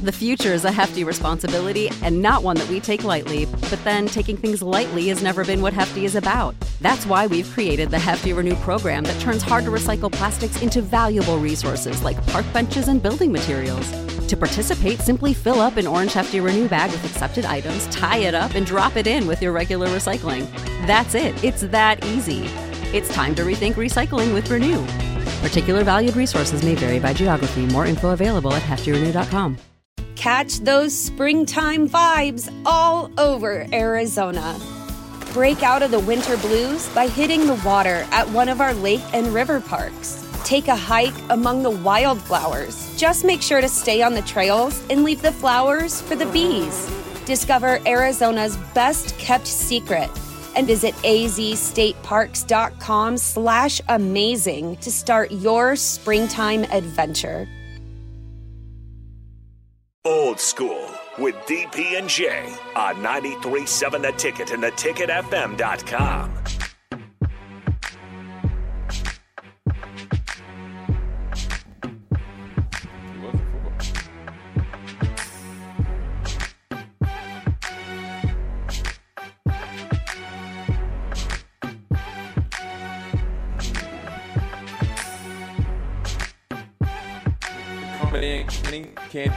The future is a hefty responsibility and not one that we take lightly. But then taking things lightly has never been what Hefty is about. That's why we've created the Hefty Renew program that turns hard-to-recycle plastics into valuable resources like park benches and building materials. To participate, simply fill up an orange Hefty Renew bag with accepted items, tie it up, and drop it in with your regular recycling. That's it. It's that easy. It's time to rethink recycling with Renew. Particular valued resources may vary by geography. More info available at heftyrenew.com. Catch those springtime vibes all over Arizona. Break out of the winter blues by hitting the water at one of our lake and river parks. Take a hike among the wildflowers. Just make sure to stay on the trails and leave the flowers for the bees. Discover Arizona's best kept secret and visit azstateparks.com/amazing to start your springtime adventure. Old School with DP and J on 93.7 The Ticket and theticketfm.com. Can't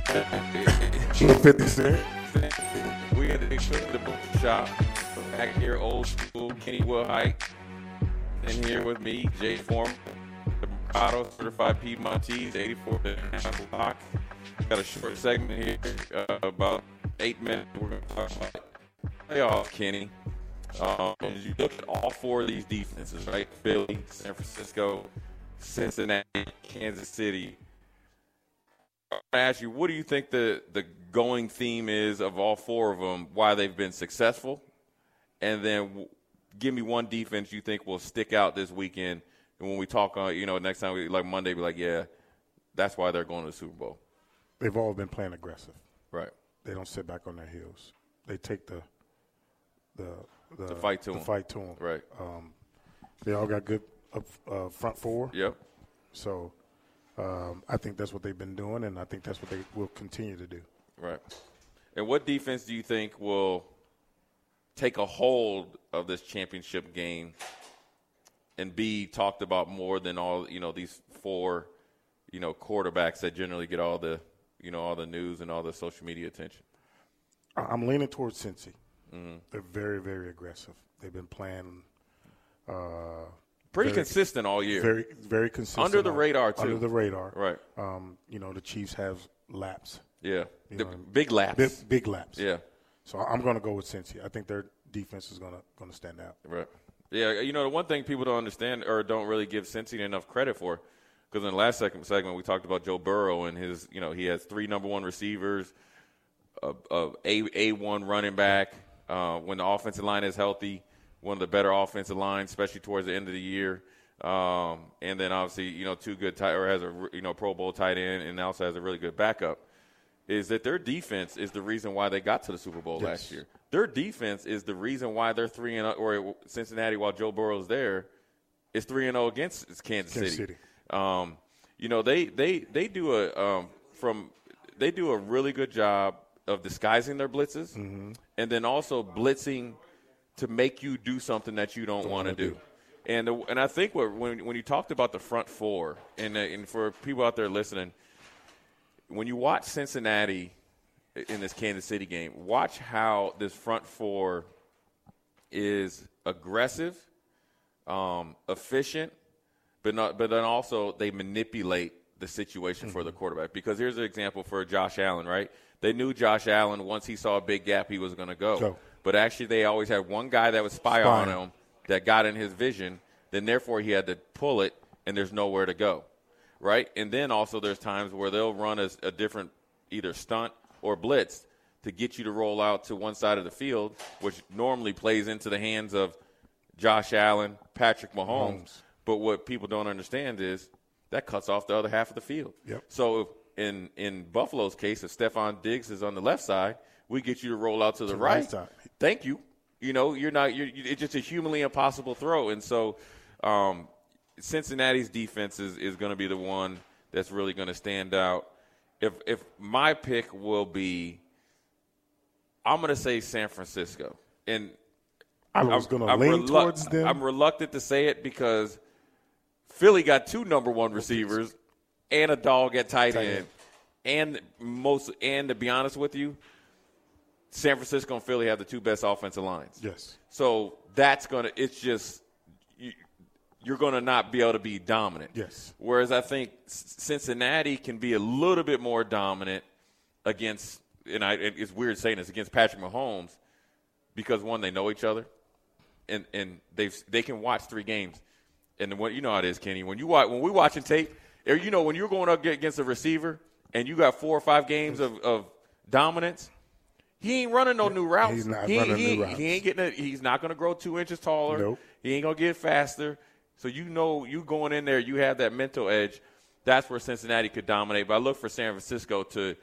50 Cent. We got to put the book shop back here, Old School. Kenny Wilhite in here with me, Jay Form, the Mercado Certified Piedmontese, 84 block. Got a short segment here, about 8 minutes. We're going to talk about playoffs, Kenny. As you look at all four of these defenses, right? Philly, San Francisco, Cincinnati, Kansas City. I want to ask you, what do you think the going theme is of all four of them, why they've been successful? And then give me one defense you think will stick out this weekend. And when we talk on, next time, like Monday, be like, yeah, that's why they're going to the Super Bowl. They've all been playing aggressive. Right. They don't sit back on their heels. They take the fight to them. Right. They all got good front four. Yep. So I think that's what they've been doing, and I think that's what they will continue to do. Right. And what defense do you think will take a hold of this championship game and be talked about more than all, these four, quarterbacks that generally get all the, all the news and all the social media attention? I'm leaning towards Cincy. Mm-hmm. They're very, very aggressive. They've been playing pretty consistent all year. Very, very consistent. Under the radar, too. Under the radar. Right. The Chiefs have laps. Yeah. Big laps. Big laps. Yeah. So I'm going to go with Cincy. I think their defense is going to stand out. Right. Yeah, the one thing people don't understand or don't really give Cincy enough credit for, because in the last segment we talked about Joe Burrow and his, he has 3 number 1 receivers, A1 running back. When the offensive line is healthy, one of the better offensive lines, especially towards the end of the year. And then obviously, 2 good has a Pro Bowl tight end and also has a really good backup. Is that their defense is the reason why they got to the Super Bowl last year. Their defense is the reason why they're 3-0, or Cincinnati, while Joe Burrow's there, is 3-0 against Kansas City. They do a really good job of disguising their blitzes, mm-hmm. and then also blitzing to make you do something that you don't want to do. And I think when you talked about the front four, and for people out there listening, when you watch Cincinnati in this Kansas City game, watch how this front four is aggressive, efficient, but then also they manipulate the situation mm-hmm. for the quarterback. Because here's an example for Josh Allen, right? They knew Josh Allen, once he saw a big gap, he was going to go. But actually they always had one guy that would spy on him that got in his vision. Then, therefore, he had to pull it, and there's nowhere to go, right? And then also there's times where they'll run a different either stunt or blitz to get you to roll out to one side of the field, which normally plays into the hands of Josh Allen, Patrick Mahomes. But what people don't understand is that cuts off the other half of the field. Yep. So in Buffalo's case, if Stephon Diggs is on the left side, we get you to roll out to the right side. Thank you. It's just a humanly impossible throw. And so Cincinnati's defense is going to be the one that's really going to stand out. if my pick will be, I'm going to say San Francisco. And I was going to lean towards them. I'm reluctant to say it because Philly got 2 number 1 receivers and a dog at tight end. And to be honest with you, San Francisco and Philly have the 2 best offensive lines. Yes. So that's going to – it's just you're going to not be able to be dominant. Yes. Whereas I think Cincinnati can be a little bit more dominant against – and it's weird saying this, against Patrick Mahomes because, one, they know each other, and they can watch 3 games. And you know how it is, Kenny. When we're watching tape, or when you're going up against a receiver and you got 4 or 5 games of dominance – he ain't running no new routes. He's not running new routes. He ain't getting he's not going to grow 2 inches taller. Nope. He ain't going to get faster. So you going in there, you have that mental edge. That's where Cincinnati could dominate. But I look for San Francisco to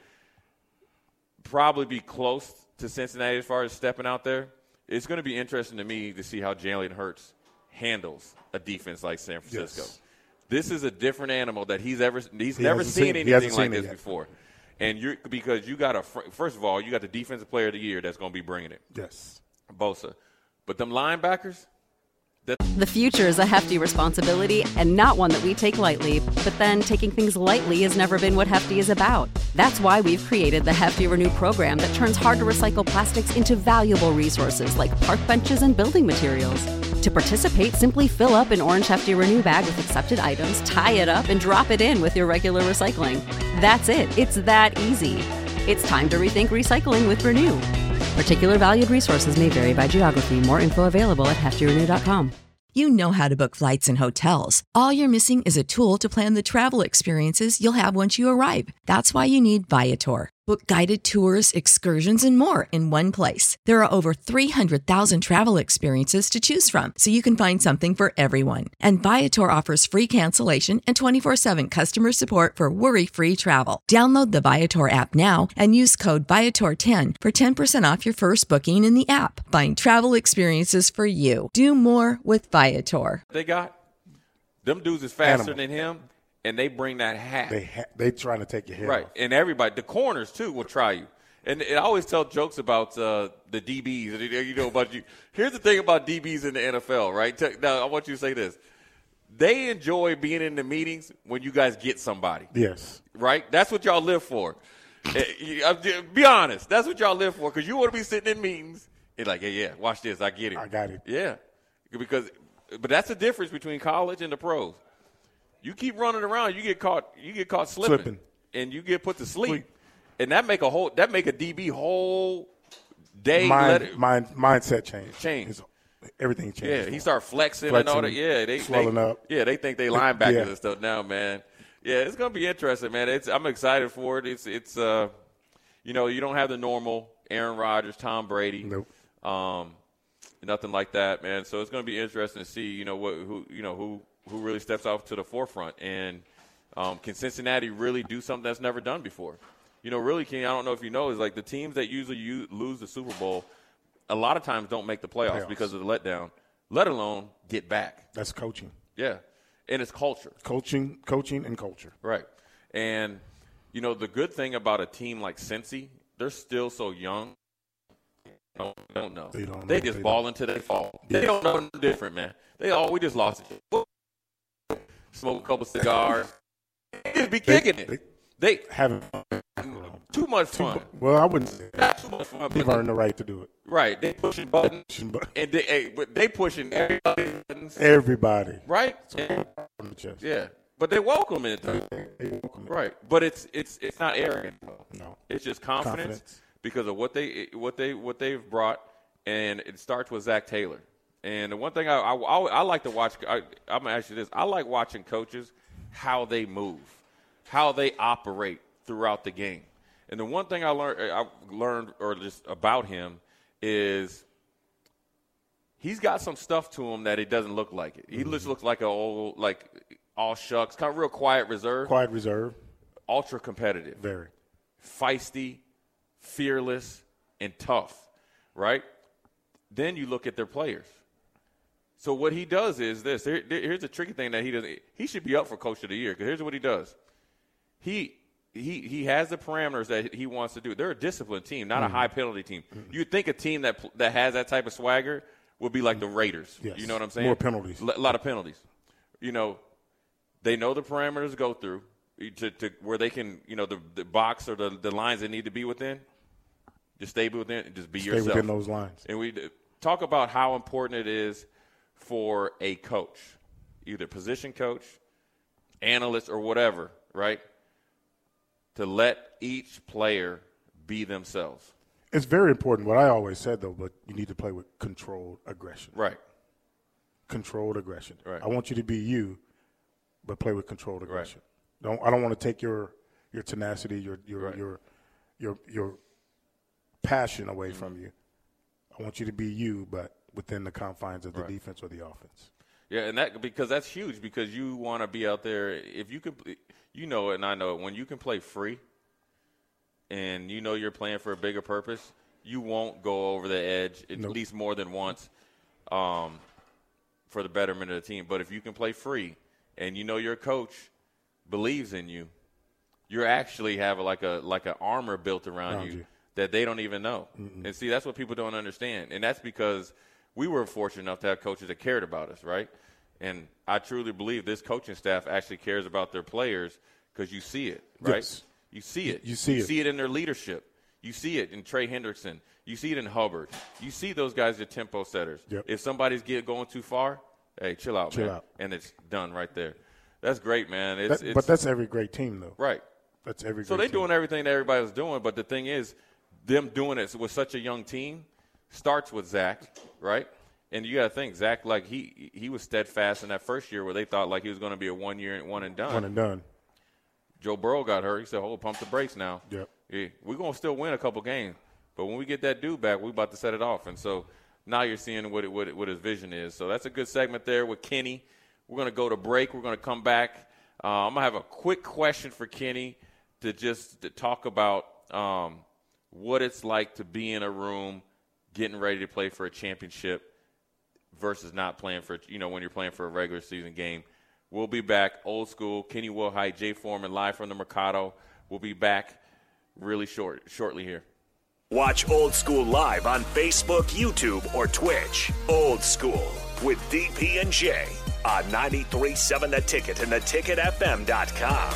probably be close to Cincinnati as far as stepping out there. It's going to be interesting to me to see how Jalen Hurts handles a defense like San Francisco. Yes. This is a different animal that he's never seen anything like this before. And because you got first of all, you got the defensive player of the year that's going to be bringing it. Yes. Bosa. But them linebackers. The future is a hefty responsibility and not one that we take lightly. But then taking things lightly has never been what Hefty is about. That's why we've created the Hefty Renew program that turns hard-to-recycle plastics into valuable resources like park benches and building materials. To participate, simply fill up an orange Hefty Renew bag with accepted items, tie it up, and drop it in with your regular recycling. That's it. It's that easy. It's time to rethink recycling with Renew. Particular valued resources may vary by geography. More info available at heftyrenew.com. You know how to book flights and hotels. All you're missing is a tool to plan the travel experiences you'll have once you arrive. That's why you need Viator. Book guided tours, excursions, and more in one place. There are over 300,000 travel experiences to choose from, so you can find something for everyone. And Viator offers free cancellation and 24/7 customer support for worry-free travel. Download the Viator app now and use code Viator10 for 10% off your first booking in the app. Find travel experiences for you. Do more with Viator. They got them dudes is faster than him. And they bring that hat. They trying to take your head right. off. And everybody, the corners, too, will try you. And I always tell jokes about the DBs. About you. Here's the thing about DBs in the NFL, right? Now, I want you to say this. They enjoy being in the meetings when you guys get somebody. Yes. Right? That's what y'all live for. Be honest. That's what y'all live for because you want to be sitting in meetings and like, yeah, watch this. I get it. I got it. Yeah. But that's the difference between college and the pros. You keep running around, you get caught slipping. And you get put to sleep. And that make a DB whole day mindset change. Everything changes. Yeah, he start flexing and all that. Yeah, they swelling up. Yeah, they think they linebackers and stuff now, man. Yeah, it's gonna be interesting, man. I'm excited for it. It's you don't have the normal Aaron Rodgers, Tom Brady. Nope. Nothing like that, man. So it's gonna be interesting to see, who really steps out to the forefront. And can Cincinnati really do something that's never done before? Really, King, I don't know if you know, is like the teams that usually lose the Super Bowl a lot of times don't make the playoffs because of the letdown, let alone get back. That's coaching. Yeah, and it's culture. Coaching and culture. Right. And, the good thing about a team like Cincy, they're still so young. They don't know. They just ball until they fall. Yeah. They don't know nothing different, man. We just lost it. Smoke a couple cigars. They just be kicking it. They having too much fun. Well, I wouldn't say that. Too much fun. They've earned the right to do it. Right. They pushing buttons. And they pushing buttons. Everybody. Right? Yeah. But they welcome it. Right. But it's not arrogant. No. It's just confidence. Because of what they've brought, and it starts with Zach Taylor. And the one thing I like to watch, I'm going to ask you this. I like watching coaches, how they move, how they operate throughout the game. And the one thing I learned about him is he's got some stuff to him that it doesn't look like it. He just looks like all shucks, kind of real quiet reserve. Quiet reserve. Ultra competitive. Very. Feisty, fearless, and tough, right? Then you look at their players. So what he does is this. Here's the tricky thing that he does. He should be up for Coach of the Year because here's what he does. He he has the parameters that he wants to do. They're a disciplined team, not a high penalty team. You'd think a team that has that type of swagger would be like the Raiders. Yes. You know what I'm saying? More penalties. A lot of penalties. They know the parameters to go through to where they can, the box or the lines they need to be within. Just stay within and just be yourself. Stay within those lines. And we talk about how important it is for a coach, either position coach, analyst, or whatever, right, to let each player be themselves. It's very important. What I always said, though, but you need to play with controlled aggression. Right. Controlled aggression. Right. I want you to be you, but play with controlled aggression. Right. I don't want to take your tenacity, your passion away from you. I want you to be you, but within the confines of the defense or the offense. Yeah, and because that's huge, because you want to be out there. If you could, and I know it, when you can play free and you're playing for a bigger purpose, you won't go over the edge at least more than once for the betterment of the team. But if you can play free and your coach believes in you, you actually have like an armor built around you that they don't even know. Mm-mm. And see, that's what people don't understand. And that's because we were fortunate enough to have coaches that cared about us, right? And I truly believe this coaching staff actually cares about their players because you see it, right? Yes. You see it. You see it in their leadership. You see it in Trey Hendrickson. You see it in Hubbard. You see those guys at tempo setters. Yep. If somebody's going too far, hey, chill out, man. Out. And it's done right there. That's great, man. But that's every great team, though. Right. That's every great team. So they're team. doing everything that everybody's doing, but the thing is, them doing it with such a young team starts with Zach, right? And you got to think, Zach, like he was steadfast in that first year where they thought like he was going to be a 1 year one and done. One and done. Joe Burrow got hurt. He said, pump the brakes now. Yep. Yeah, we're going to still win a couple games. But when we get that dude back, we're about to set it off. And so now you're seeing what his vision is. So that's a good segment there with Kenny. We're going to go to break. We're going to come back. I'm going to have a quick question for Kenny to talk about what it's like to be in a room getting ready to play for a championship versus not playing for, when you're playing for a regular season game. We'll be back. Old school, Kenny Wilhite, Jay Foreman, live from the Mercado. We'll be back really shortly here. Watch Old School live on Facebook, YouTube, or Twitch. Old School with DP and J on 93.7 The Ticket and theticketfm.com.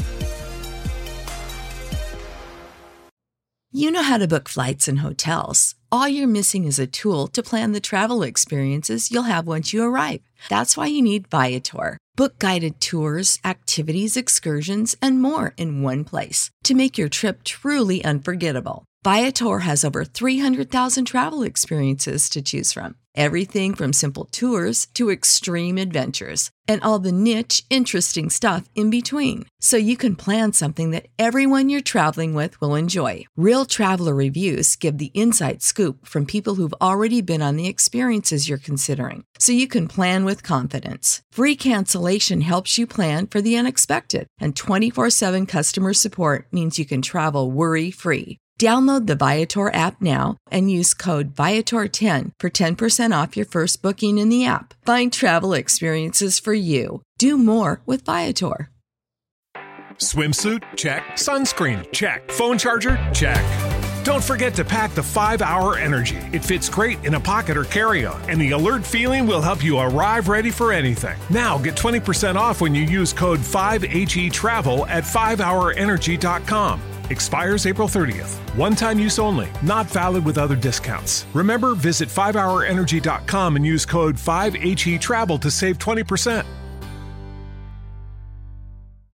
You know how to book flights and hotels. All you're missing is a tool to plan the travel experiences you'll have once you arrive. That's why you need Viator. Book guided tours, activities, excursions, and more in one place to make your trip truly unforgettable. Viator has over 300,000 travel experiences to choose from. Everything from simple tours to extreme adventures and all the niche, interesting stuff in between. So you can plan something that everyone you're traveling with will enjoy. Real traveler reviews give the inside scoop from people who've already been on the experiences you're considering. So you can plan with confidence. Free cancellation helps you plan for the unexpected. And 24/7 customer support means you can travel worry-free. Download the Viator app now and use code Viator10 for 10% off your first booking in the app. Find travel experiences for you. Do more with Viator. Swimsuit? Check. Sunscreen? Check. Phone charger? Check. Don't forget to pack the 5-Hour Energy. It fits great in a pocket or carry-on, and the alert feeling will help you arrive ready for anything. Now get 20% off when you use code 5HETRAVEL at 5hourenergy.com. Expires April 30th. One-time use only. Not valid with other discounts. Remember, visit 5hourenergy.com and use code 5HETRAVEL to save 20%.